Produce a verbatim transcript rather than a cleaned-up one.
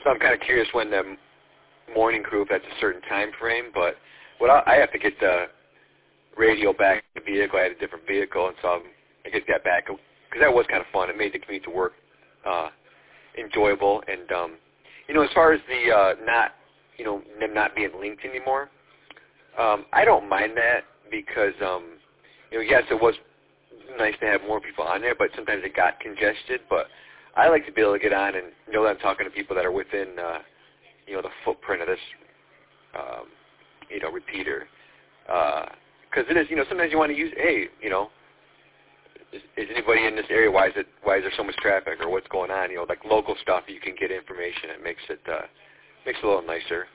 So I'm kind of curious when the morning crew, if that's a certain time frame, but what I, I have to get the radio back in the vehicle. I had a different vehicle, and so I'm, I get that back because that was kind of fun. It made the commute to work uh, enjoyable, and um, you know, as far as the uh, not, you know, them not being linked anymore, um, I don't mind that because, um, you know, yes, it was nice to have more people on there, but sometimes it got congested. But I like to be able to get on and know that I'm talking to people that are within, uh, you know, the footprint of this, um, you know, repeater. Because uh, it is, you know, sometimes you want to use, hey, you know, is, is anybody in this area? Why is it? Why is there so much traffic, or what's going on? You know, like local stuff, you can get information. It makes it uh, makes it a little nicer.